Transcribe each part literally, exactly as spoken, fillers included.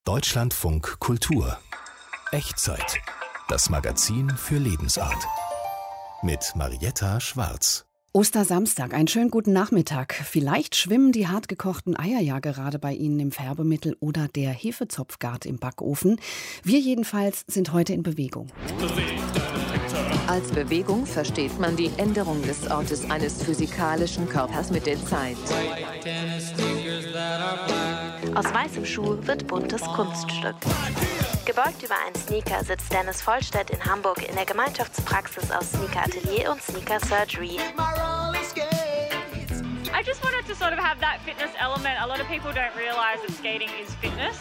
Deutschlandfunk Kultur. Echtzeit. Das Magazin für Lebensart. Mit Marietta Schwarz. Ostersamstag, einen schönen guten Nachmittag. Vielleicht schwimmen die hartgekochten Eier ja gerade bei Ihnen im Färbemittel oder der Hefezopf gart im Backofen. Wir jedenfalls sind heute in Bewegung. Als Bewegung versteht man die Änderung des Ortes eines physikalischen Körpers mit der Zeit. Aus weißem Schuh wird buntes Kunststück. Gebeugt über einen Sneaker sitzt Dennis Vollstedt in Hamburg in der Gemeinschaftspraxis aus Sneaker Atelier und Sneaker Surgery. I just wanted to sort of have that fitness element. A lot of people don't realize that skating is fitness.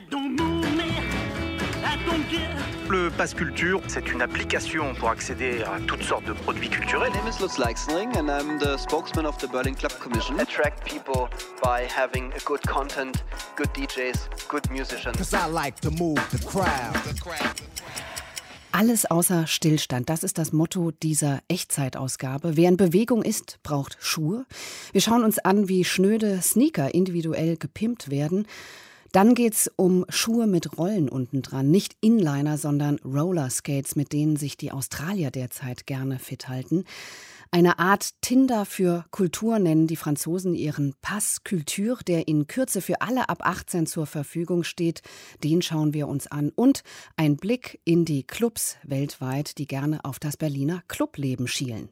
Le Pass Culture, c'est une application pour accéder à toutes sortes de produits culturels. My name is Lutz Leixenring and I'm the spokesman of the Berlin Club Commission. Attract people by having a good content, good D Js, good musicians. 'Cause I like to move the crowd. The crowd. Alles außer Stillstand, das ist das Motto dieser Echtzeitausgabe. Wer in Bewegung ist, braucht Schuhe. Wir schauen uns an, wie schnöde Sneaker individuell gepimpt werden. Dann geht's um Schuhe mit Rollen unten dran. Nicht Inliner, sondern Rollerskates, mit denen sich die Australier derzeit gerne fit halten. Eine Art Tinder für Kultur nennen die Franzosen ihren Pass Culture, der in Kürze für alle ab achtzehn zur Verfügung steht. Den schauen wir uns an. Und ein Blick in die Clubs weltweit, die gerne auf das Berliner Clubleben schielen.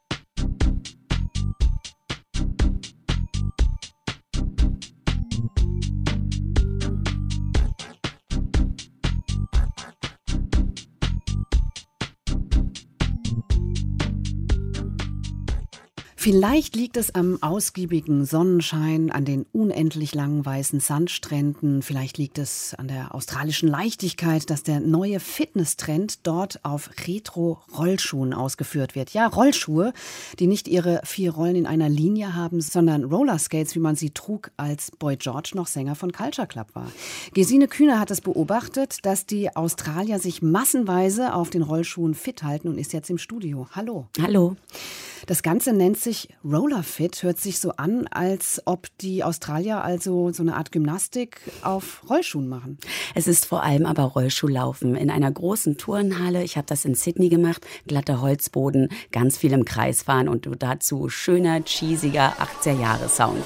Vielleicht liegt es am ausgiebigen Sonnenschein, an den unendlich langen weißen Sandstränden. Vielleicht liegt es an der australischen Leichtigkeit, dass der neue Fitnesstrend dort auf Retro-Rollschuhen ausgeführt wird. Ja, Rollschuhe, die nicht ihre vier Rollen in einer Linie haben, sondern Rollerskates, wie man sie trug, als Boy George noch Sänger von Culture Club war. Gesine Kühne hat es beobachtet, dass die Australier sich massenweise auf den Rollschuhen fit halten und ist jetzt im Studio. Hallo. Hallo. Das Ganze nennt sich Rollerfit, hört sich so an, als ob die Australier also so eine Art Gymnastik auf Rollschuhen machen. Es ist vor allem aber Rollschuhlaufen in einer großen Turnhalle. Ich habe das in Sydney gemacht, glatter Holzboden, ganz viel im Kreis fahren und dazu schöner, cheesiger achtziger-Jahre-Sound.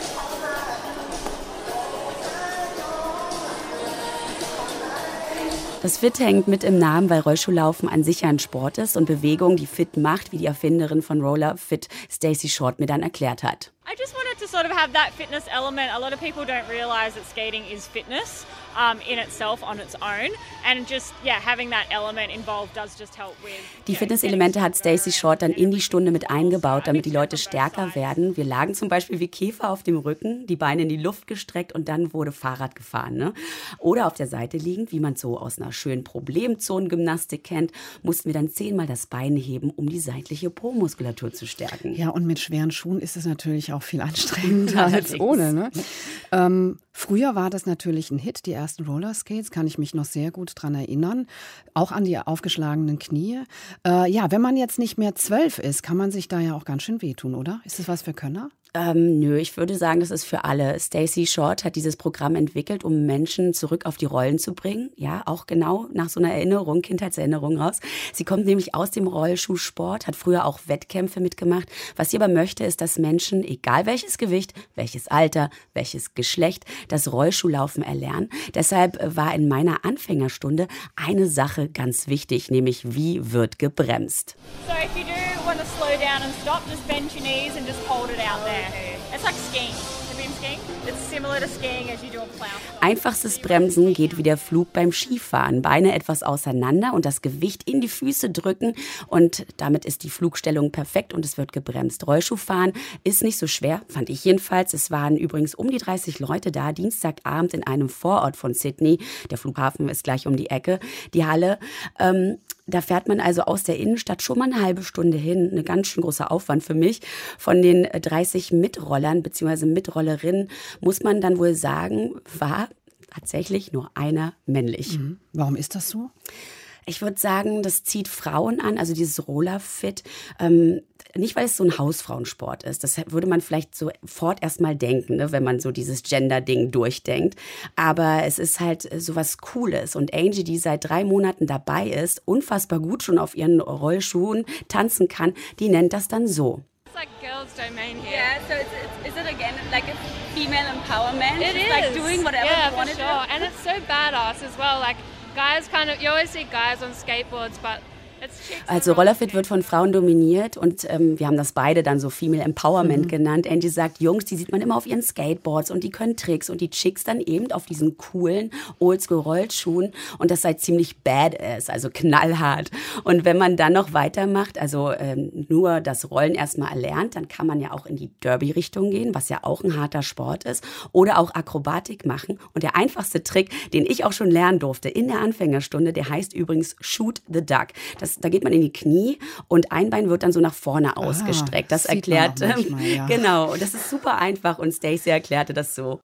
Das Fit hängt mit im Namen, weil Rollschuhlaufen an sich ja ein Sport ist und Bewegung, die fit macht, wie die Erfinderin von Roller Fit, Stacey Short, mir dann erklärt hat. I just wanted to sort of have that fitness element. A lot of people don't realize that skating is fitness um, in itself, on its own. And just, yeah, having that element involved does just help with... Die Fitnesselemente hat Stacey Short dann in die Stunde mit eingebaut, damit die Leute stärker werden. Wir lagen zum Beispiel wie Käfer auf dem Rücken, die Beine in die Luft gestreckt und dann wurde Fahrrad gefahren. Ne? Oder auf der Seite liegend, wie man es so aus einer schönen Problemzonengymnastik kennt, mussten wir dann zehnmal das Bein heben, um die seitliche Po-Muskulatur zu stärken. Ja, und mit schweren Schuhen ist es natürlich auch viel anstrengender als ohne. Ne? Ähm, früher war das natürlich ein Hit, die ersten Rollerskates, kann ich mich noch sehr gut dran erinnern. Auch an die aufgeschlagenen Knie. Äh, ja, wenn man jetzt nicht mehr zwölf ist, kann man sich da ja auch ganz schön wehtun, oder? Ist das was für Könner? Ähm, nö, ich würde sagen, das ist für alle. Stacey Short hat dieses Programm entwickelt, um Menschen zurück auf die Rollen zu bringen. Ja, auch genau nach so einer Erinnerung, Kindheitserinnerung raus. Sie kommt nämlich aus dem Rollschuhsport, hat früher auch Wettkämpfe mitgemacht. Was sie aber möchte, ist, dass Menschen, egal welches Gewicht, welches Alter, welches Geschlecht, das Rollschuhlaufen erlernen. Deshalb war in meiner Anfängerstunde eine Sache ganz wichtig, nämlich wie wird gebremst. So if you do want to slow down and stop, just bend your knees and just hold it out there. It's like skiing. Have you been skiing? It's similar to skiing as you do a plow. Einfachstes Bremsen geht wie der Flug beim Skifahren. Beine etwas auseinander und das Gewicht in die Füße drücken und damit ist die Flugstellung perfekt und es wird gebremst. Rollschuhfahren ist nicht so schwer, fand ich jedenfalls. Es waren übrigens um die dreißig Leute da, Dienstagabend in einem Vorort von Sydney. Der Flughafen ist gleich um die Ecke, die Halle. Ähm, Da fährt man also aus der Innenstadt schon mal eine halbe Stunde hin. Ein ganz schön großer Aufwand für mich. Von den dreißig Mitrollern bzw. Mitrollerinnen muss man dann wohl sagen, war tatsächlich nur einer männlich. Mhm. Warum ist das so? Ich würde sagen, das zieht Frauen an, also dieses Rollerfit. Ähm, nicht, weil es so ein Hausfrauensport ist. Das würde man vielleicht sofort erstmal denken, ne, wenn man so dieses Gender-Ding durchdenkt. Aber es ist halt so was Cooles. Und Angie, die seit drei Monaten dabei ist, unfassbar gut schon auf ihren Rollschuhen tanzen kann, die nennt das dann so. It's like girls' domain here. Yeah, so it's, it's, is it again like a female empowerment? It it's is. Like doing whatever yeah, you want to for sure. do. And it's so badass as well. Like guys kind of, you always see guys on skateboards, but Also Rollerfit wird von Frauen dominiert und ähm, wir haben das beide dann so Female Empowerment mhm. genannt. Angie sagt, Jungs, die sieht man immer auf ihren Skateboards und die können Tricks und die Chicks dann eben auf diesen coolen Oldschool-Rollschuhen und das sei ziemlich badass, also knallhart. Und wenn man dann noch weitermacht, also ähm, nur das Rollen erstmal erlernt, dann kann man ja auch in die Derby-Richtung gehen, was ja auch ein harter Sport ist, oder auch Akrobatik machen. Und der einfachste Trick, den ich auch schon lernen durfte in der Anfängerstunde, der heißt übrigens Shoot the Duck. Das Das, da geht man in die Knie und ein Bein wird dann so nach vorne ausgestreckt. Das erklärt, manchmal, ja. Genau, das ist super einfach und Stacey erklärte das so.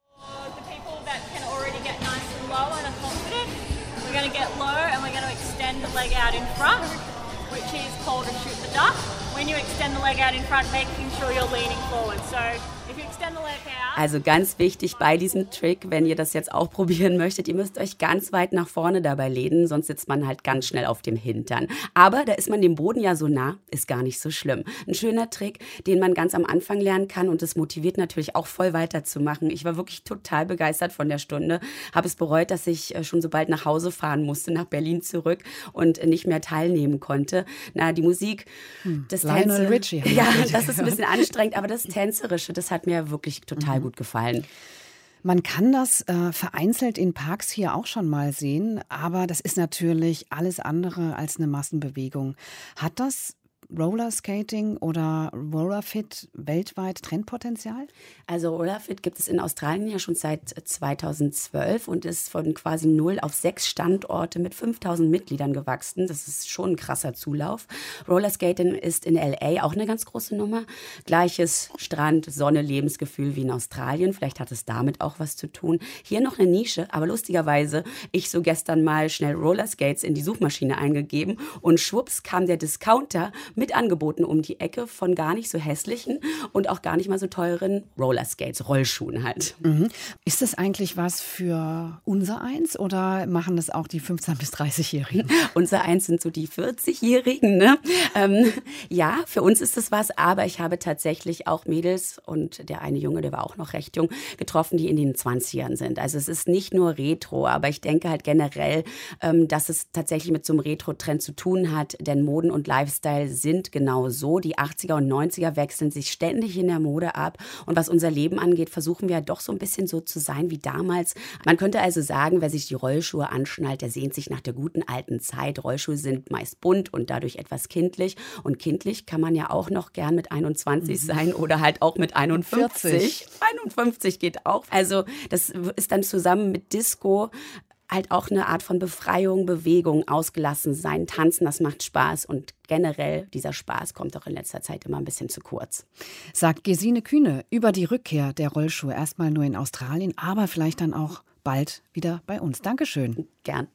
Also ganz wichtig bei diesem Trick, wenn ihr das jetzt auch probieren möchtet, ihr müsst euch ganz weit nach vorne dabei lehnen, sonst sitzt man halt ganz schnell auf dem Hintern. Aber da ist man dem Boden ja so nah, ist gar nicht so schlimm. Ein schöner Trick, den man ganz am Anfang lernen kann und das motiviert natürlich auch voll weiterzumachen. Ich war wirklich total begeistert von der Stunde, habe es bereut, dass ich schon so bald nach Hause fahren musste, nach Berlin zurück und nicht mehr teilnehmen konnte. Na, die Musik, hm. das Tänze, Richie, ja, das ist ein bisschen anstrengend, aber das Tänzerische, das hat mir wirklich total mhm. gut gefallen. Man kann das äh, vereinzelt in Parks hier auch schon mal sehen, aber das ist natürlich alles andere als eine Massenbewegung. Hat das Rollerskating oder Rollerfit weltweit Trendpotenzial? Also Rollerfit gibt es in Australien ja schon seit zweitausendzwölf und ist von quasi null auf sechs Standorte mit fünftausend Mitgliedern gewachsen. Das ist schon ein krasser Zulauf. Rollerskating ist in L A auch eine ganz große Nummer. Gleiches Strand, Sonne, Lebensgefühl wie in Australien. Vielleicht hat es damit auch was zu tun. Hier noch eine Nische, aber lustigerweise, ich so gestern mal schnell Rollerskates in die Suchmaschine eingegeben und schwupps kam der Discounter mit Angeboten um die Ecke von gar nicht so hässlichen und auch gar nicht mal so teuren Rollerskates, Rollschuhen halt. Mhm. Ist das eigentlich was für unser Eins oder machen das auch die fünfzehn- bis dreißigjährigen? Unser Eins sind so die vierzigjährigen, ne? Ähm, ja, für uns ist das was, aber ich habe tatsächlich auch Mädels und der eine Junge, der war auch noch recht jung, getroffen, die in den zwanzigern sind. Also es ist nicht nur Retro, aber ich denke halt generell, ähm, dass es tatsächlich mit so einem Retro-Trend zu tun hat, denn Moden und Lifestyle sind genau so. Die achtziger und neunziger wechseln sich ständig in der Mode ab. Und was unser Leben angeht, versuchen wir ja doch so ein bisschen so zu sein wie damals. Man könnte also sagen, wer sich die Rollschuhe anschnallt, der sehnt sich nach der guten alten Zeit. Rollschuhe sind meist bunt und dadurch etwas kindlich. Und kindlich kann man ja auch noch gern mit einundzwanzig mhm. sein oder halt auch mit einundfünfzig. vierzig. einundfünfzig geht auch. Also das ist dann zusammen mit Disco halt auch eine Art von Befreiung, Bewegung, ausgelassen sein, tanzen, das macht Spaß und generell dieser Spaß kommt auch in letzter Zeit immer ein bisschen zu kurz. Sagt Gesine Kühne über die Rückkehr der Rollschuhe, erstmal nur in Australien, aber vielleicht dann auch bald wieder bei uns. Dankeschön. Gern.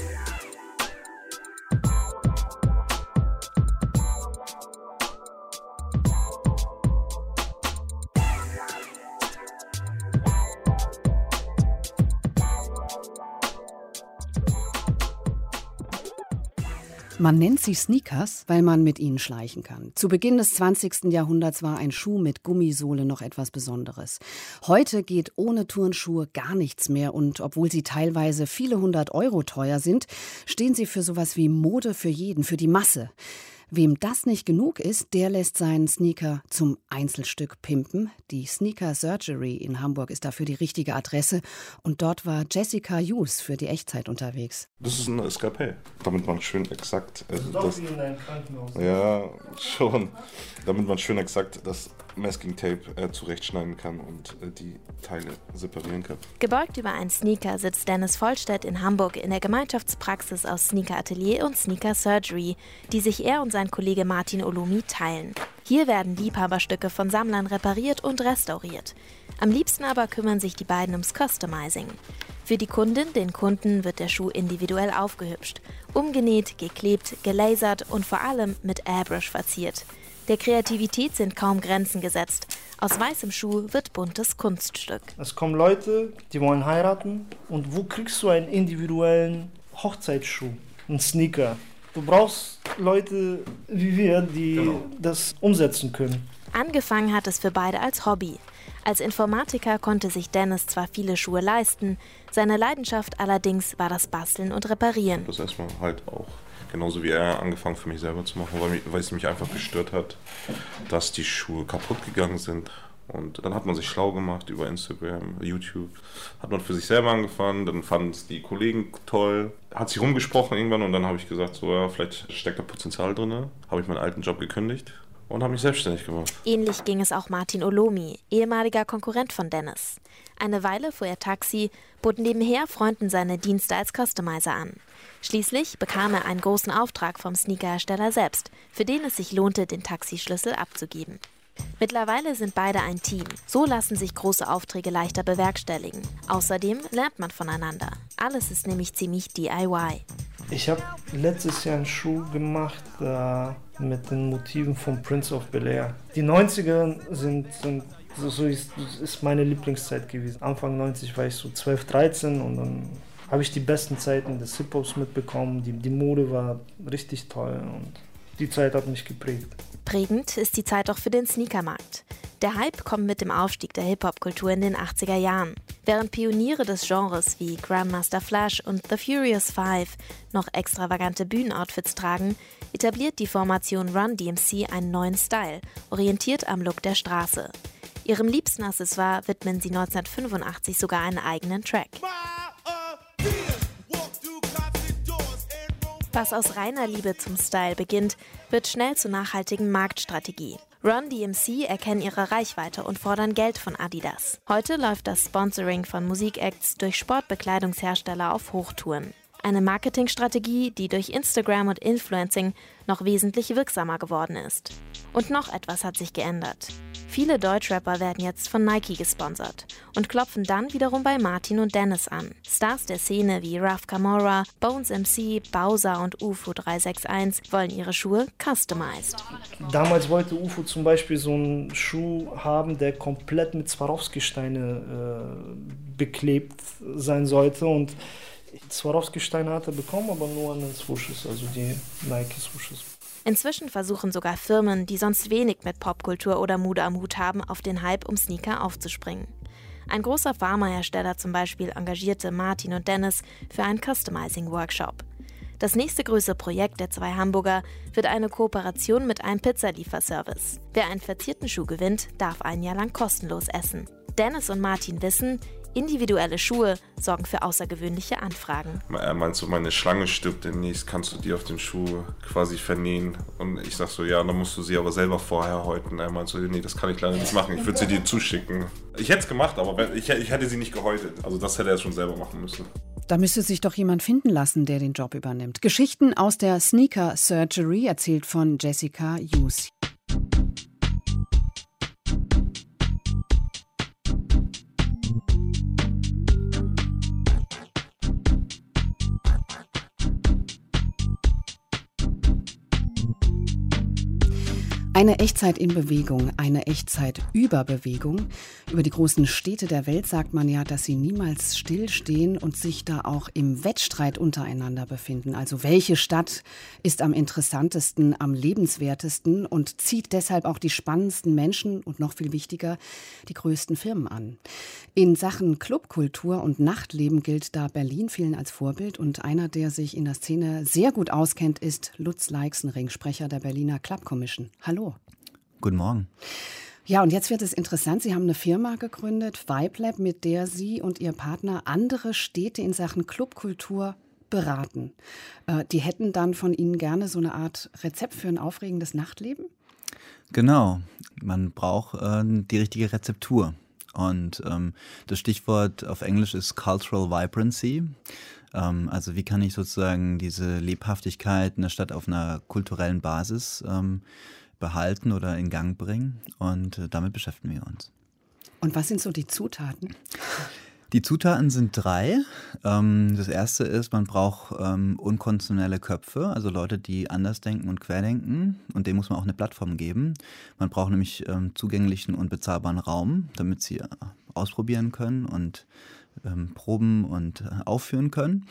Man nennt sie Sneakers, weil man mit ihnen schleichen kann. Zu Beginn des zwanzigsten Jahrhunderts war ein Schuh mit Gummisohle noch etwas Besonderes. Heute geht ohne Turnschuhe gar nichts mehr und obwohl sie teilweise viele hundert Euro teuer sind, stehen sie für sowas wie Mode für jeden, für die Masse. Wem das nicht genug ist, der lässt seinen Sneaker zum Einzelstück pimpen. Die Sneaker Surgery in Hamburg ist dafür die richtige Adresse. Und dort war Jessica Hughes für die Echtzeit unterwegs. Das ist ein Escapé, damit man schön exakt... Äh, das ist doch wie in deinem Krankenhaus. Ja, schon. Damit man schön exakt das Masking Tape äh, zurechtschneiden kann und äh, die Teile separieren kann. Gebeugt über einen Sneaker sitzt Dennis Vollstedt in Hamburg in der Gemeinschaftspraxis aus Sneaker Atelier und Sneaker Surgery, die sich er und sein Kollege Martin Olumi teilen. Hier werden Liebhaberstücke von Sammlern repariert und restauriert. Am liebsten aber kümmern sich die beiden ums Customizing. Für die Kundin, den Kunden, wird der Schuh individuell aufgehübscht, umgenäht, geklebt, gelasert und vor allem mit Airbrush verziert. Der Kreativität sind kaum Grenzen gesetzt. Aus weißem Schuh wird buntes Kunststück. Es kommen Leute, die wollen heiraten. Und wo kriegst du einen individuellen Hochzeitsschuh, einen Sneaker? Du brauchst Leute wie wir, die genau. das umsetzen können. Angefangen hat es für beide als Hobby. Als Informatiker konnte sich Dennis zwar viele Schuhe leisten, seine Leidenschaft allerdings war das Basteln und Reparieren. Das erstmal halt auch, genauso wie er, angefangen für mich selber zu machen, weil, mich, weil es mich einfach gestört hat, dass die Schuhe kaputt gegangen sind. Und dann hat man sich schlau gemacht über Instagram, YouTube, hat man für sich selber angefangen, dann fanden es die Kollegen toll, hat sich rumgesprochen irgendwann und dann habe ich gesagt, so ja, vielleicht steckt da Potenzial drin, habe ich meinen alten Job gekündigt und habe mich selbstständig gemacht. Ähnlich ging es auch Martin Olomi, ehemaliger Konkurrent von Dennis. Eine Weile fuhr er Taxi, bot nebenher Freunden seine Dienste als Customizer an. Schließlich bekam er einen großen Auftrag vom Sneakerhersteller selbst, für den es sich lohnte, den Taxischlüssel abzugeben. Mittlerweile sind beide ein Team. So lassen sich große Aufträge leichter bewerkstelligen. Außerdem lernt man voneinander. Alles ist nämlich ziemlich D I Y. Ich habe letztes Jahr einen Schuh gemacht äh, mit den Motiven von Prince of Bel-Air. Die neunziger sind, sind so ist, ist meine Lieblingszeit gewesen. Anfang neunzig war ich so zwölf, dreizehn und dann habe ich die besten Zeiten des Hip-Hops mitbekommen. Die, die Mode war richtig toll und die Zeit hat mich geprägt. Prägend ist die Zeit auch für den Sneakermarkt. Der Hype kommt mit dem Aufstieg der Hip-Hop-Kultur in den achtziger Jahren. Während Pioniere des Genres wie Grandmaster Flash und The Furious Five noch extravagante Bühnenoutfits tragen, etabliert die Formation Run D M C einen neuen Style, orientiert am Look der Straße. Ihrem liebsten Accessoire widmen sie neunzehnhundertfünfundachtzig sogar einen eigenen Track. Was aus reiner Liebe zum Style beginnt, wird schnell zur nachhaltigen Marktstrategie. Run D M C erkennen ihre Reichweite und fordern Geld von Adidas. Heute läuft das Sponsoring von Musikacts durch Sportbekleidungshersteller auf Hochtouren. Eine Marketingstrategie, die durch Instagram und Influencing noch wesentlich wirksamer geworden ist. Und noch etwas hat sich geändert. Viele Deutschrapper werden jetzt von Nike gesponsert und klopfen dann wiederum bei Martin und Dennis an. Stars der Szene wie Raf Camora, Bones M C, Bowser und U F O drei sechs eins wollen ihre Schuhe customized. Damals wollte U F O zum Beispiel so einen Schuh haben, der komplett mit Swarovski-Steine äh, beklebt sein sollte und Swarovski-Steine hat er bekommen, aber nur an den Swooshes, also die Nike-Swooshes. Inzwischen versuchen sogar Firmen, die sonst wenig mit Popkultur oder Mode am Hut haben, auf den Hype um Sneaker aufzuspringen. Ein großer Pharmahersteller zum Beispiel engagierte Martin und Dennis für einen Customizing-Workshop. Das nächste größere Projekt der zwei Hamburger wird eine Kooperation mit einem Pizzalieferservice. Wer einen verzierten Schuh gewinnt, darf ein Jahr lang kostenlos essen. Dennis und Martin wissen, individuelle Schuhe sorgen für außergewöhnliche Anfragen. Er meint so, meine Schlange stirbt demnächst, kannst du die auf den Schuh quasi vernähen? Und ich sag so, ja, dann musst du sie aber selber vorher häuten. Er meint so, nee, das kann ich leider nicht machen, ich würde sie dir zuschicken. Ich hätte es gemacht, aber ich, ich hätte sie nicht gehäutet. Also das hätte er schon selber machen müssen. Da müsste sich doch jemand finden lassen, der den Job übernimmt. Geschichten aus der Sneaker Surgery, erzählt von Jessica Hughes. Eine Echtzeit in Bewegung, eine Echtzeit über Bewegung. Über die großen Städte der Welt sagt man ja, dass sie niemals stillstehen und sich da auch im Wettstreit untereinander befinden. Also welche Stadt ist am interessantesten, am lebenswertesten und zieht deshalb auch die spannendsten Menschen und noch viel wichtiger, die größten Firmen an. In Sachen Clubkultur und Nachtleben gilt da Berlin vielen als Vorbild und einer, der sich in der Szene sehr gut auskennt, ist Lutz Leixenring, Sprecher der Berliner Club Commission. Hallo. Guten Morgen. Ja, und jetzt wird es interessant. Sie haben eine Firma gegründet, Vibe Lab, mit der Sie und Ihr Partner andere Städte in Sachen Clubkultur beraten. Äh, die hätten dann von Ihnen gerne so eine Art Rezept für ein aufregendes Nachtleben? Genau. Man braucht äh, die richtige Rezeptur. Und ähm, das Stichwort auf Englisch ist Cultural Vibrancy. Ähm, also wie kann ich sozusagen diese Lebhaftigkeit in der Stadt auf einer kulturellen Basis ähm, behalten oder in Gang bringen, und äh, damit beschäftigen wir uns. Und was sind so die Zutaten? Die Zutaten sind drei. Ähm, das erste ist, man braucht ähm, unkonventionelle Köpfe, also Leute, die anders denken und querdenken. Und denen muss man auch eine Plattform geben. Man braucht nämlich ähm, zugänglichen und bezahlbaren Raum, damit sie äh, ausprobieren können und ähm, proben und äh, aufführen können.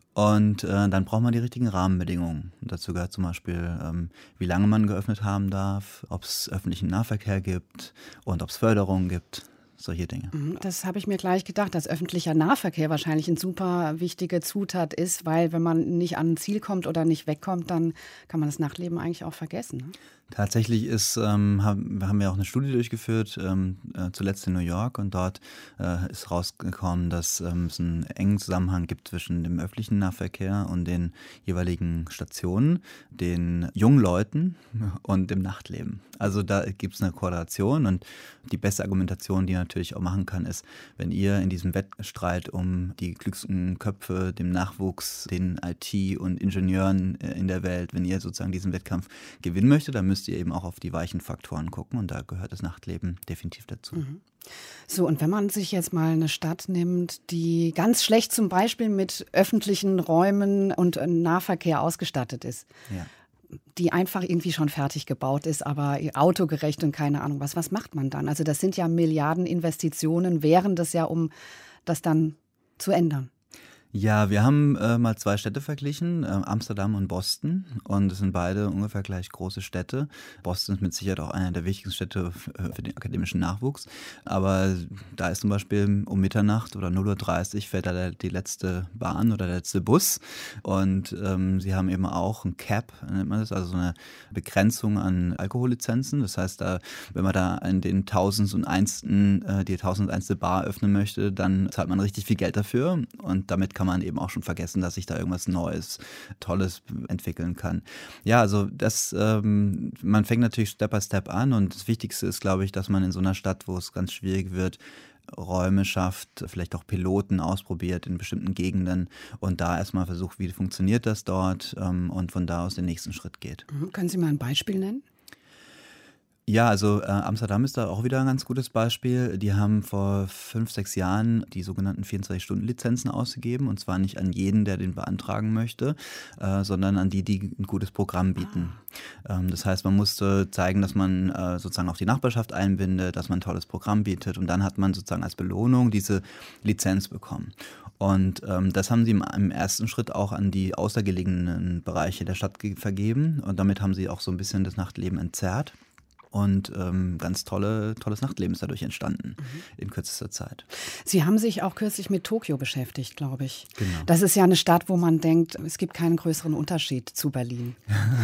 Und äh, dann braucht man die richtigen Rahmenbedingungen. Und dazu gehört zum Beispiel, ähm, wie lange man geöffnet haben darf, ob es öffentlichen Nahverkehr gibt und ob es Förderung gibt. Solche Dinge. Das habe ich mir gleich gedacht, dass öffentlicher Nahverkehr wahrscheinlich eine super wichtige Zutat ist, weil wenn man nicht an ein Ziel kommt oder nicht wegkommt, dann kann man das Nachtleben eigentlich auch vergessen. Ne? Tatsächlich ist, ähm, haben, haben wir auch eine Studie durchgeführt, ähm, äh, zuletzt in New York, und dort äh, ist rausgekommen, dass ähm, es einen engen Zusammenhang gibt zwischen dem öffentlichen Nahverkehr und den jeweiligen Stationen, den jungen Leuten und dem Nachtleben. Also da gibt es eine Korrelation, und die beste Argumentation, die man natürlich auch machen kann, ist, wenn ihr in diesem Wettstreit um die klügsten Köpfe, dem Nachwuchs, den I T und Ingenieuren in der Welt, wenn ihr sozusagen diesen Wettkampf gewinnen möchtet, dann müsst ihr eben auch auf die weichen Faktoren gucken, und da gehört das Nachtleben definitiv dazu. Mhm. So, und wenn man sich jetzt mal eine Stadt nimmt, die ganz schlecht zum Beispiel mit öffentlichen Räumen und Nahverkehr ausgestattet ist, ja. die einfach irgendwie schon fertig gebaut ist, aber autogerecht und keine Ahnung was, was macht man dann? Also das sind ja Milliardeninvestitionen, wären das ja, um das dann zu ändern. Ja, wir haben äh, mal zwei Städte verglichen, äh, Amsterdam und Boston, und es sind beide ungefähr gleich große Städte. Boston ist mit Sicherheit auch einer der wichtigsten Städte für den akademischen Nachwuchs, aber da ist zum Beispiel um Mitternacht oder null Uhr dreißig fährt da die letzte Bahn oder der letzte Bus, und ähm, sie haben eben auch ein Cap, nennt man das, also so eine Begrenzung an Alkohollizenzen. Das heißt, da, wenn man da in den tausend und einsten, äh, die tausend und einste Bar öffnen möchte, dann zahlt man richtig viel Geld dafür, und damit kann man eben auch schon vergessen, dass sich da irgendwas Neues, Tolles entwickeln kann. Ja, also das, ähm, man fängt natürlich Step by Step an, und das Wichtigste ist, glaube ich, dass man in so einer Stadt, wo es ganz schwierig wird, Räume schafft, vielleicht auch Piloten ausprobiert in bestimmten Gegenden und da erstmal versucht, wie funktioniert das dort, ähm, und von da aus den nächsten Schritt geht. Können Sie mal ein Beispiel nennen? Ja, also äh, Amsterdam ist da auch wieder ein ganz gutes Beispiel. Die haben vor fünf, sechs Jahren die sogenannten vierundzwanzig-Stunden-Lizenzen ausgegeben, und zwar nicht an jeden, der den beantragen möchte, äh, sondern an die, die ein gutes Programm bieten. Ah. Ähm, das heißt, man musste zeigen, dass man äh, sozusagen auch die Nachbarschaft einbindet, dass man ein tolles Programm bietet, und dann hat man sozusagen als Belohnung diese Lizenz bekommen. Und ähm, das haben sie im, im ersten Schritt auch an die außergelegenen Bereiche der Stadt ge- vergeben, und damit haben sie auch so ein bisschen das Nachtleben entzerrt. Und ähm, ganz tolle, tolles Nachtleben ist dadurch entstanden, mhm. in kürzester Zeit. Sie haben sich auch kürzlich mit Tokio beschäftigt, glaube ich. Genau. Das ist ja eine Stadt, wo man denkt, es gibt keinen größeren Unterschied zu Berlin.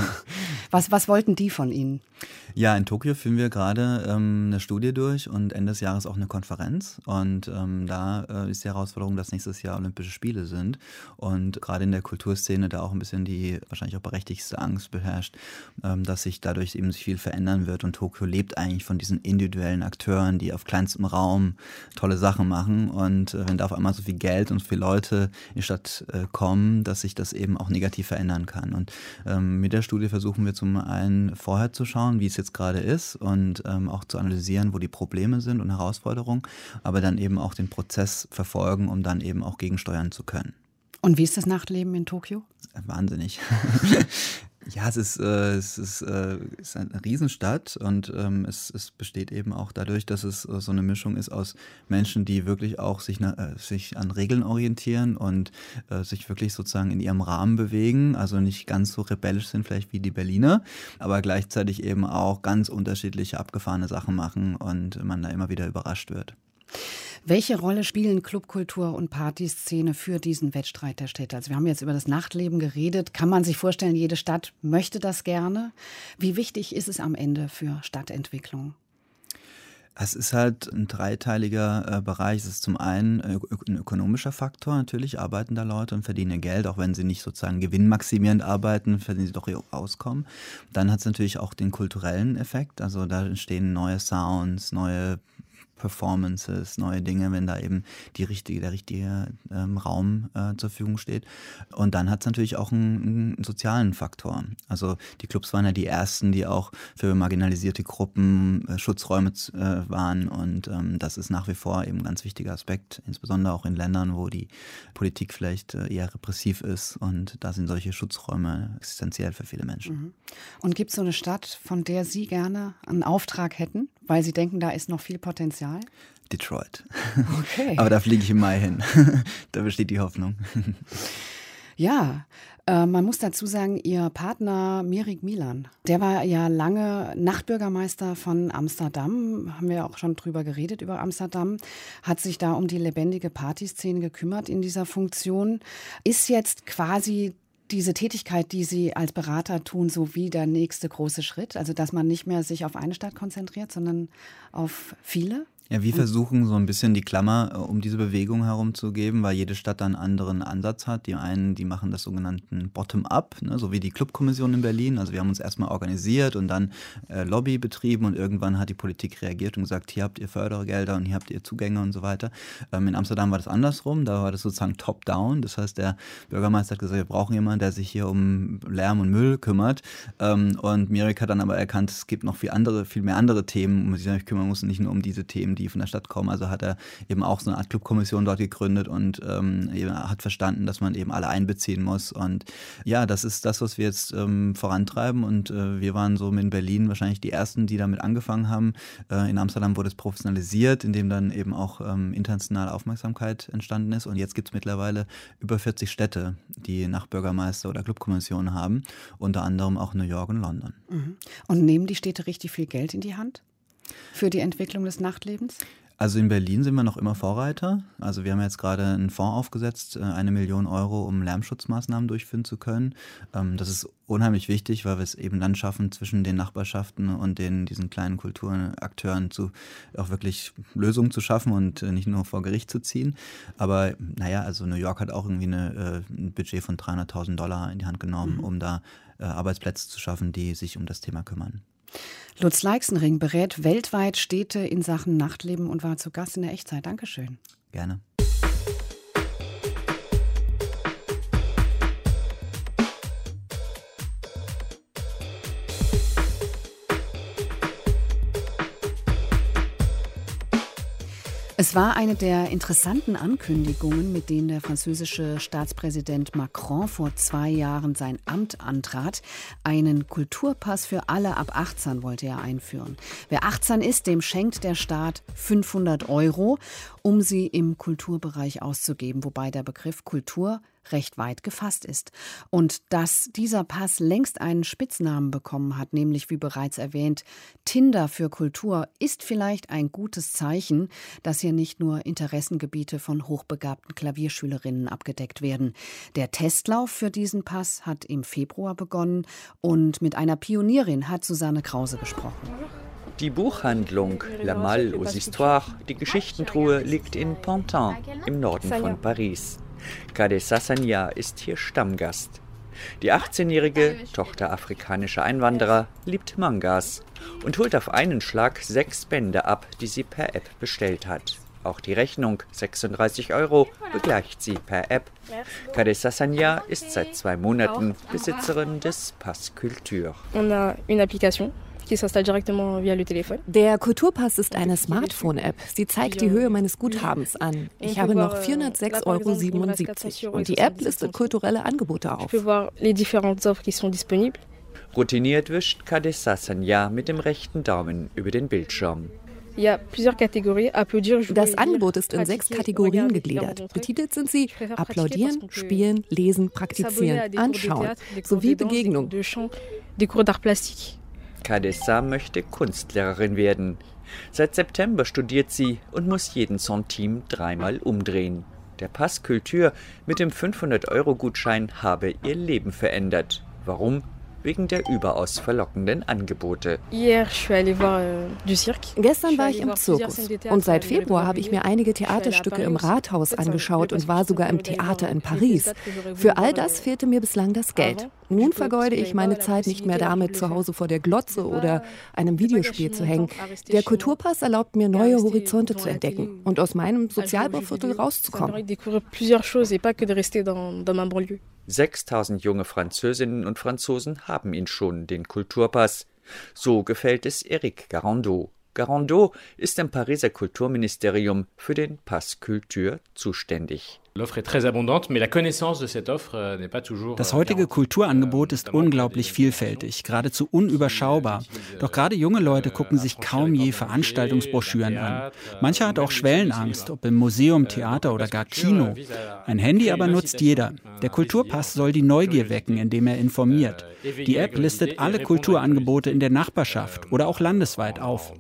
was, was wollten die von Ihnen? Ja, in Tokio führen wir gerade ähm, eine Studie durch und Ende des Jahres auch eine Konferenz. Und ähm, da äh, ist die Herausforderung, dass nächstes Jahr Olympische Spiele sind. Und gerade in der Kulturszene da auch ein bisschen die wahrscheinlich auch berechtigste Angst beherrscht, ähm, dass sich dadurch eben viel verändern wird. Und Tokio lebt eigentlich von diesen individuellen Akteuren, die auf kleinstem Raum tolle Sachen machen. Und äh, wenn da auf einmal so viel Geld und so viele Leute in die Stadt äh, kommen, dass sich das eben auch negativ verändern kann. Und ähm, mit der Studie versuchen wir zum einen vorher zu schauen, wie es jetzt gerade ist, und ähm, auch zu analysieren, wo die Probleme sind und Herausforderungen, aber dann eben auch den Prozess verfolgen, um dann eben auch gegensteuern zu können. Und wie ist das Nachtleben in Tokio? Wahnsinnig. Ja, es ist, äh, es ist, äh, es ist eine Riesenstadt, und ähm, es, es besteht eben auch dadurch, dass es äh, so eine Mischung ist aus Menschen, die wirklich auch sich, äh, sich an Regeln orientieren und äh, sich wirklich sozusagen in ihrem Rahmen bewegen, also nicht ganz so rebellisch sind vielleicht wie die Berliner, aber gleichzeitig eben auch ganz unterschiedliche abgefahrene Sachen machen und man da immer wieder überrascht wird. Welche Rolle spielen Clubkultur und Partyszene für diesen Wettstreit der Städte? Also wir haben jetzt über das Nachtleben geredet. Kann man sich vorstellen, jede Stadt möchte das gerne? Wie wichtig ist es am Ende für Stadtentwicklung? Es ist halt ein dreiteiliger äh, Bereich. Es ist zum einen äh, ein ökonomischer Faktor. Natürlich arbeiten da Leute und verdienen Geld, auch wenn sie nicht sozusagen gewinnmaximierend arbeiten, verdienen sie doch ihr Auskommen. Dann hat es natürlich auch den kulturellen Effekt. Also da entstehen neue Sounds, neue Performances, neue Dinge, wenn da eben die richtige, der richtige ähm, Raum äh, zur Verfügung steht. Und dann hat es natürlich auch einen, einen sozialen Faktor. Also die Clubs waren ja die ersten, die auch für marginalisierte Gruppen äh, Schutzräume äh, waren und ähm, das ist nach wie vor eben ein ganz wichtiger Aspekt, insbesondere auch in Ländern, wo die Politik vielleicht äh, eher repressiv ist und da sind solche Schutzräume existenziell für viele Menschen. Mhm. Und gibt es so eine Stadt, von der Sie gerne einen Auftrag hätten, weil Sie denken, da ist noch viel Potenzial? Detroit. Okay. Aber da fliege ich im Mai hin. Da besteht die Hoffnung. Ja, äh, man muss dazu sagen, Ihr Partner Mirik Milan, der war ja lange Nachtbürgermeister von Amsterdam, haben wir auch schon drüber geredet, über Amsterdam, hat sich da um die lebendige Partyszene gekümmert in dieser Funktion, ist jetzt quasi diese Tätigkeit, die Sie als Berater tun, so wie der nächste große Schritt? Also, dass man nicht mehr sich auf eine Stadt konzentriert, sondern auf viele? Ja, wir versuchen so ein bisschen die Klammer um diese Bewegung herumzugeben, weil jede Stadt da einen anderen Ansatz hat. Die einen, die machen das sogenannten Bottom-up, ne, so wie die Clubkommission in Berlin. Also wir haben uns erstmal organisiert und dann äh, Lobby betrieben und irgendwann hat die Politik reagiert und gesagt, hier habt ihr Fördergelder und hier habt ihr Zugänge und so weiter. Ähm, in Amsterdam war das andersrum, da war das sozusagen top-down. Das heißt, der Bürgermeister hat gesagt, wir brauchen jemanden, der sich hier um Lärm und Müll kümmert. Ähm, und Mirik hat dann aber erkannt, es gibt noch viel andere, viel mehr andere Themen, um die sich kümmern muss, nicht nur um diese Themen, die von der Stadt kommen. Also hat er eben auch so eine Art Clubkommission dort gegründet und ähm, eben hat verstanden, dass man eben alle einbeziehen muss. Und ja, das ist das, was wir jetzt ähm, vorantreiben. Und äh, wir waren so in Berlin wahrscheinlich die Ersten, die damit angefangen haben. Äh, in Amsterdam wurde es professionalisiert, indem dann eben auch ähm, internationale Aufmerksamkeit entstanden ist. Und jetzt gibt es mittlerweile über vierzig Städte, die Nachtbürgermeister oder Clubkommissionen haben. Unter anderem auch New York und London. Mhm. Und nehmen die Städte richtig viel Geld in die Hand für die Entwicklung des Nachtlebens? Also in Berlin sind wir noch immer Vorreiter. Also wir haben jetzt gerade einen Fonds aufgesetzt, eine Million Euro, um Lärmschutzmaßnahmen durchführen zu können. Das ist unheimlich wichtig, weil wir es eben dann schaffen, zwischen den Nachbarschaften und den, diesen kleinen Kulturakteuren zu, auch wirklich Lösungen zu schaffen und nicht nur vor Gericht zu ziehen. Aber naja, also New York hat auch irgendwie eine, ein Budget von dreihunderttausend Dollar in die Hand genommen, mhm. um da Arbeitsplätze zu schaffen, die sich um das Thema kümmern. Lutz Leixenring berät weltweit Städte in Sachen Nachtleben und war zu Gast in der Echtzeit. Dankeschön. Gerne. Es war eine der interessanten Ankündigungen, mit denen der französische Staatspräsident Macron vor zwei Jahren sein Amt antrat. Einen Kulturpass für alle ab achtzehn wollte er einführen. Wer achtzehn ist, dem schenkt der Staat fünfhundert Euro, um sie im Kulturbereich auszugeben, wobei der Begriff Kultur recht weit gefasst ist. Und dass dieser Pass längst einen Spitznamen bekommen hat, nämlich wie bereits erwähnt, Tinder für Kultur, ist vielleicht ein gutes Zeichen, dass hier nicht nur Interessengebiete von hochbegabten Klavierschülerinnen abgedeckt werden. Der Testlauf für diesen Pass hat im Februar begonnen und mit einer Pionierin hat Susanne Krause gesprochen. Die Buchhandlung La Malle aux Histoires, die Geschichtentruhe, liegt in Pantin im Norden von Paris. Kade Sassania ist hier Stammgast. Die achtzehnjährige, Tochter afrikanischer Einwanderer, liebt Mangas und holt auf einen Schlag sechs Bände ab, die sie per App bestellt hat. Auch die Rechnung, sechsunddreißig Euro, begleicht sie per App. Kade Sassania ist seit zwei Monaten Besitzerin des Pass Culture. On a une application. Der Kulturpass ist eine Smartphone-App. Sie zeigt die Höhe meines Guthabens an. Ich habe noch vierhundertsechs Euro siebenundsiebzig und die App listet kulturelle Angebote auf. Routiniert wischt Kade Sassania mit dem rechten Daumen über den Bildschirm. Das Angebot ist in sechs Kategorien gegliedert. Betitelt sind sie Applaudieren, Spielen, Lesen, Praktizieren, Anschauen sowie Begegnung. Kadessa möchte Kunstlehrerin werden. Seit September studiert sie und muss jeden Centime dreimal umdrehen. Der Pass Culture mit dem fünfhundert Euro Gutschein habe ihr Leben verändert. Warum? wegen der überaus verlockenden Angebote. Gestern war ich im Zirkus und seit Februar habe ich mir einige Theaterstücke im Rathaus angeschaut und war sogar im Theater in Paris. Für all das fehlte mir bislang das Geld. Nun vergeude ich meine Zeit nicht mehr damit, zu Hause vor der Glotze oder einem Videospiel zu hängen. Der Kulturpass erlaubt mir, neue Horizonte zu entdecken und aus meinem Sozialbauviertel rauszukommen. sechstausend junge Französinnen und Franzosen haben ihn schon, den Kulturpass. So gefällt es Eric Garandot. Garandot ist im Pariser Kulturministerium für den Pass Culture zuständig. Das heutige Kulturangebot ist unglaublich vielfältig, geradezu unüberschaubar. Doch gerade junge Leute gucken sich kaum je Veranstaltungsbroschüren an. Mancher hat auch Schwellenangst, ob im Museum, Theater oder gar Kino. Ein Handy aber nutzt jeder. Der Kulturpass soll die Neugier wecken, indem er informiert. Die App listet alle Kulturangebote in der Nachbarschaft oder auch landesweit auf.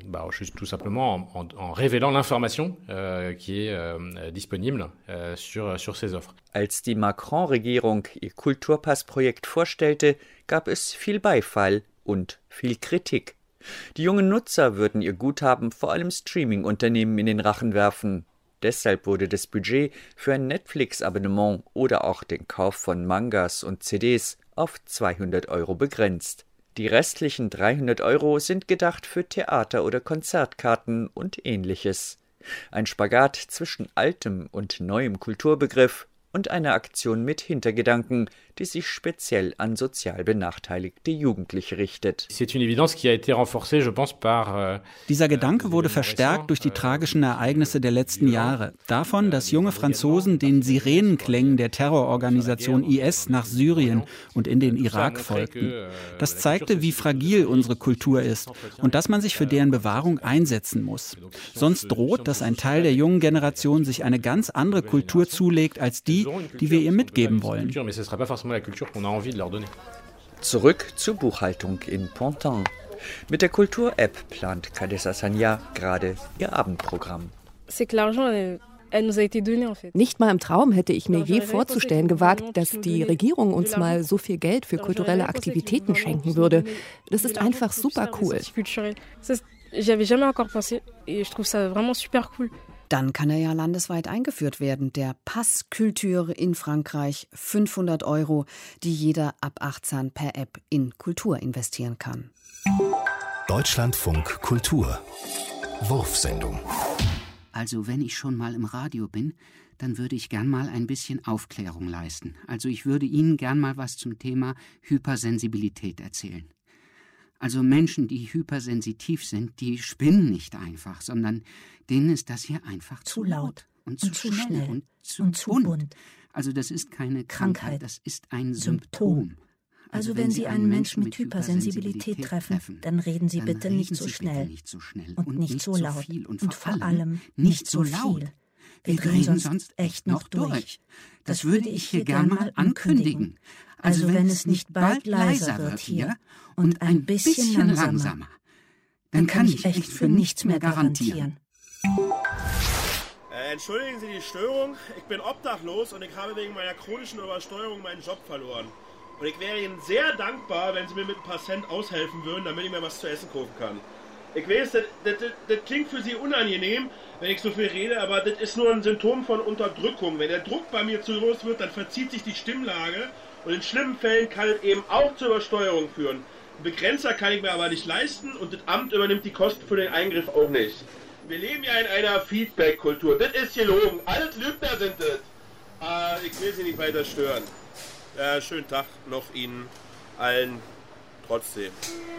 Als die Macron-Regierung ihr Kulturpassprojekt vorstellte, gab es viel Beifall und viel Kritik. Die jungen Nutzer würden ihr Guthaben vor allem Streaming-Unternehmen in den Rachen werfen. Deshalb wurde das Budget für ein Netflix-Abonnement oder auch den Kauf von Mangas und C Ds auf zweihundert Euro begrenzt. Die restlichen dreihundert Euro sind gedacht für Theater- oder Konzertkarten und Ähnliches. Ein Spagat zwischen altem und neuem Kulturbegriff und eine Aktion mit Hintergedanken, die sich speziell an sozial benachteiligte Jugendliche richtet. Dieser Gedanke wurde verstärkt durch die tragischen Ereignisse der letzten Jahre. Davon, dass junge Franzosen den Sirenenklängen der Terrororganisation I S nach Syrien und in den Irak folgten. Das zeigte, wie fragil unsere Kultur ist und dass man sich für deren Bewahrung einsetzen muss. Sonst droht, dass ein Teil der jungen Generation sich eine ganz andere Kultur zulegt als die, die wir ihr mitgeben wollen. Zurück zur Buchhaltung in Pontin. Mit der Kultur-App plant Kadessa Sagna gerade ihr Abendprogramm. Nicht mal im Traum hätte ich mir je vorzustellen gewagt, dass die Regierung uns mal so viel Geld für kulturelle Aktivitäten schenken würde. Das ist einfach super cool. Dann kann er ja landesweit eingeführt werden. Der Pass Culture in Frankreich, fünfhundert Euro, die jeder ab achtzehn per App in Kultur investieren kann. Deutschlandfunk Kultur. Wurfsendung. Also wenn ich schon mal im Radio bin, dann würde ich gern mal ein bisschen Aufklärung leisten. Also ich würde Ihnen gern mal was zum Thema Hypersensibilität erzählen. Also Menschen, die hypersensitiv sind, die spinnen nicht einfach, sondern denen ist das hier einfach zu laut und zu, und zu schnell, schnell und zu, und zu bunt. bunt. Also das ist keine Krankheit, Krankheit. Das ist ein Symptom. Also, also wenn Sie einen Menschen mit Hypersensibilität treffen, dann reden Sie bitte nicht so schnell, nicht so schnell und, und nicht so laut und, und vor allem nicht so viel. Wir drehen sonst echt noch durch. Das würde ich hier gern mal ankündigen. Also wenn es nicht bald leiser wird hier und ein bisschen langsamer, dann kann ich echt für nichts mehr garantieren. Äh, entschuldigen Sie die Störung, ich bin obdachlos und ich habe wegen meiner chronischen Übersteuerung meinen Job verloren. Und ich wäre Ihnen sehr dankbar, wenn Sie mir mit ein paar Cent aushelfen würden, damit ich mir was zu essen kaufen kann. Ich weiß, das, das, das, das klingt für Sie unangenehm, wenn ich so viel rede, aber das ist nur ein Symptom von Unterdrückung. Wenn der Druck bei mir zu groß wird, dann verzieht sich die Stimmlage und in schlimmen Fällen kann es eben auch zur Übersteuerung führen. Einen Begrenzer kann ich mir aber nicht leisten und das Amt übernimmt die Kosten für den Eingriff auch nicht. Wir leben ja in einer Feedback-Kultur. Das ist gelogen. Alles Lügner sind das. Äh, ich will Sie nicht weiter stören. Äh, schönen Tag noch Ihnen allen trotzdem.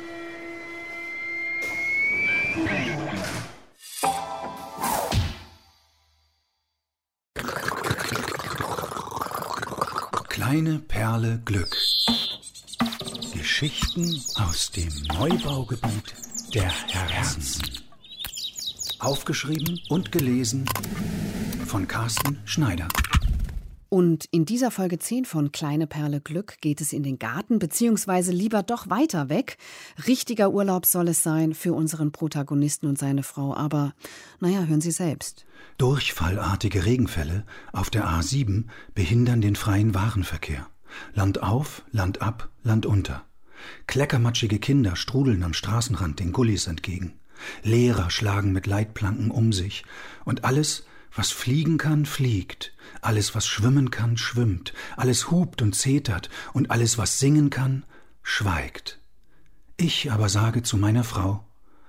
Kleine Perle Glück. Geschichten aus dem Neubaugebiet der Herzen. Aufgeschrieben und gelesen von Carsten Schneider. Und in dieser Folge zehn von Kleine Perle Glück geht es in den Garten, beziehungsweise lieber doch weiter weg. Richtiger Urlaub soll es sein für unseren Protagonisten und seine Frau, aber naja, hören Sie selbst. Durchfallartige Regenfälle auf der A sieben behindern den freien Warenverkehr. Land auf, Land ab, Land unter. Kleckermatschige Kinder strudeln am Straßenrand den Gullis entgegen. Lehrer schlagen mit Leitplanken um sich. Und alles, was fliegen kann, fliegt. Alles, was schwimmen kann, schwimmt. Alles hupt und zetert. Und alles, was singen kann, schweigt. Ich aber sage zu meiner Frau: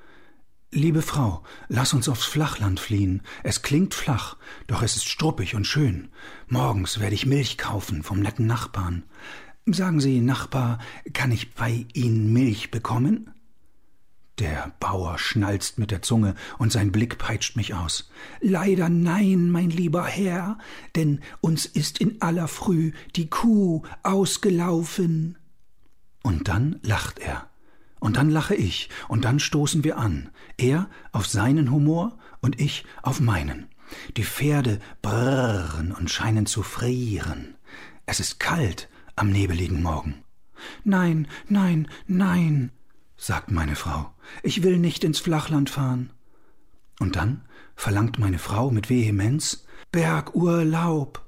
Liebe Frau, lass uns aufs Flachland fliehen. Es klingt flach, doch es ist struppig und schön. Morgens werde ich Milch kaufen vom netten Nachbarn. Sagen Sie, Nachbar, kann ich bei Ihnen Milch bekommen? Der Bauer schnalzt mit der Zunge und sein Blick peitscht mich aus. Leider nein, mein lieber Herr, denn uns ist in aller Früh die Kuh ausgelaufen. Und dann lacht er. Und dann lache ich, und dann stoßen wir an. Er auf seinen Humor und ich auf meinen. Die Pferde brrren und scheinen zu frieren. Es ist kalt am nebeligen Morgen. Nein, nein, nein, sagt meine Frau, ich will nicht ins Flachland fahren. Und dann verlangt meine Frau mit Vehemenz: Bergurlaub.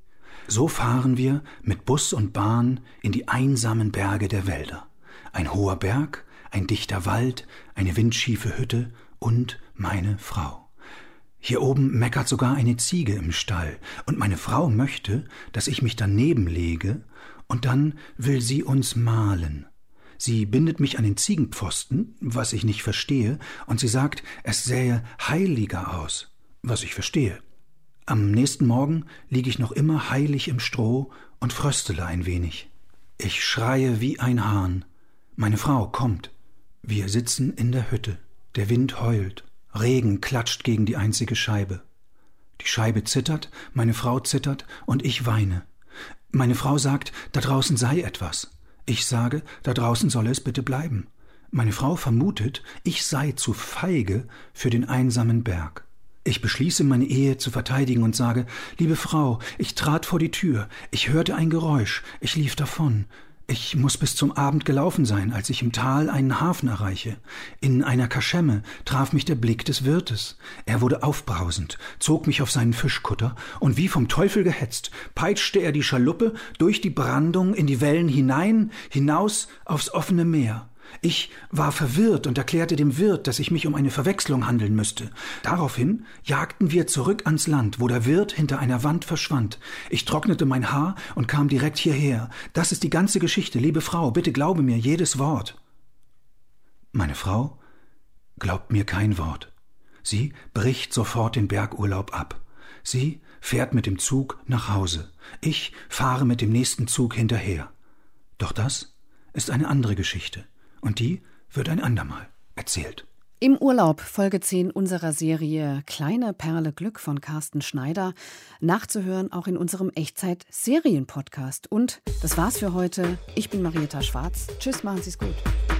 So fahren wir mit Bus und Bahn in die einsamen Berge der Wälder. Ein hoher Berg, ein dichter Wald, eine windschiefe Hütte und meine Frau. Hier oben meckert sogar eine Ziege im Stall, und meine Frau möchte, dass ich mich daneben lege, und dann will sie uns malen. Sie bindet mich an den Ziegenpfosten, was ich nicht verstehe, und sie sagt, es sähe heiliger aus, was ich verstehe. Am nächsten Morgen liege ich noch immer heilig im Stroh und fröstele ein wenig. Ich schreie wie ein Hahn. Meine Frau kommt. Wir sitzen in der Hütte. Der Wind heult. Regen klatscht gegen die einzige Scheibe. Die Scheibe zittert, meine Frau zittert und ich weine. Meine Frau sagt, da draußen sei etwas. Ich sage, da draußen solle es bitte bleiben. Meine Frau vermutet, ich sei zu feige für den einsamen Berg. Ich beschließe, meine Ehe zu verteidigen und sage, liebe Frau, ich trat vor die Tür, ich hörte ein Geräusch, ich lief davon. Ich muss bis zum Abend gelaufen sein, als ich im Tal einen Hafen erreiche. In einer Kaschemme traf mich der Blick des Wirtes. Er wurde aufbrausend, zog mich auf seinen Fischkutter, und wie vom Teufel gehetzt, peitschte er die Schaluppe durch die Brandung in die Wellen hinein, hinaus aufs offene Meer. Ich war verwirrt und erklärte dem Wirt, dass ich mich um eine Verwechslung handeln müsste. Daraufhin jagten wir zurück ans Land, wo der Wirt hinter einer Wand verschwand. Ich trocknete mein Haar und kam direkt hierher. Das ist die ganze Geschichte, liebe Frau, bitte glaube mir jedes Wort. Meine Frau glaubt mir kein Wort. Sie bricht sofort den Bergurlaub ab. Sie fährt mit dem Zug nach Hause. Ich fahre mit dem nächsten Zug hinterher. Doch das ist eine andere Geschichte. Und die wird ein andermal erzählt. Im Urlaub, Folge zehn unserer Serie Kleine Perle Glück von Carsten Schneider. Nachzuhören auch in unserem Echtzeit-Serien-Podcast. Und das war's für heute. Ich bin Marietta Schwarz. Tschüss, machen Sie's gut.